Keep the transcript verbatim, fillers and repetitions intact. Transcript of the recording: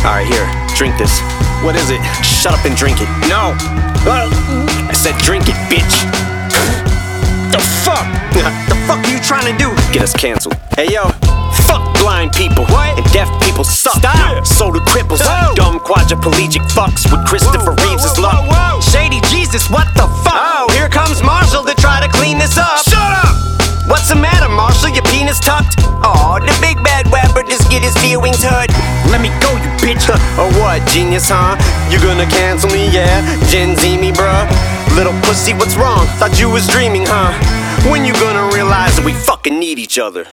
Alright, here, drink this. What is it? Shut up and drink it. No. I said drink it, bitch. The fuck? The fuck are you trying to do? Get us canceled. Hey, yo. Fuck blind people. What? And deaf people suck. Stop. So do cripples. Whoa. Dumb quadriplegic fucks with Christopher Whoa, whoa, Reeves' whoa, luck. whoa, whoa. Shady Jesus, what the fuck? Oh, here comes Marshall to try to clean this up. Shut up! What's the matter, Marshall? Your penis tucked? Oh, the big bad rapper just get his feelings hurt. Let me go, you bitch. Or what, genius, huh? You gonna cancel me, yeah? Gen Z me, bruh? Little pussy, what's wrong? Thought you was dreaming, huh? When you gonna realize that we fucking need each other?